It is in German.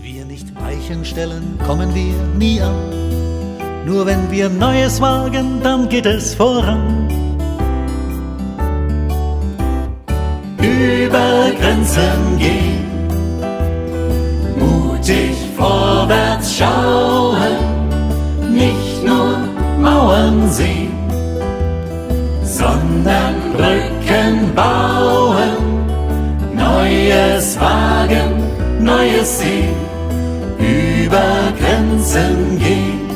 wir nicht Weichen stellen, kommen wir nie an. Nur wenn wir Neues wagen, dann geht es voran. Über Grenzen gehen, mutig vorwärts schauen, nicht nur Mauern sehen, sondern Brücken bauen, Neues wagen, Neues sehen, über Grenzen gehen.